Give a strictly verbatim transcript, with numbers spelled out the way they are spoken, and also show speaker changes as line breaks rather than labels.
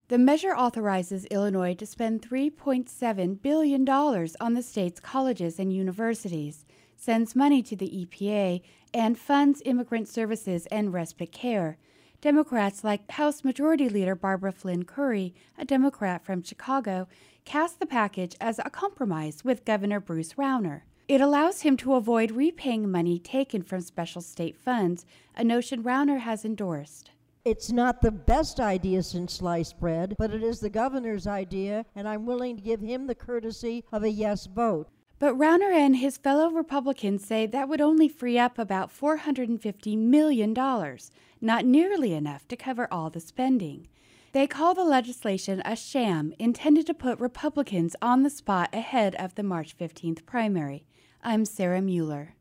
The measure authorizes Illinois to spend three point seven billion dollars on the state's colleges and universities, sends money to the E P A, and funds immigrant services and respite care. Democrats like House Majority Leader Barbara Flynn Curry, a Democrat from Chicago, cast the package as a compromise with Governor Bruce Rauner. It allows him to avoid repaying money taken from special state funds, a notion Rauner has endorsed.
It's not the best idea since sliced bread, but it is the governor's idea, and I'm willing to give him the courtesy of a yes vote.
But Rauner and his fellow Republicans say that would only free up about four hundred fifty million dollars, not nearly enough to cover all the spending. They call the legislation a sham intended to put Republicans on the spot ahead of the March fifteenth primary. I'm Sarah Mueller.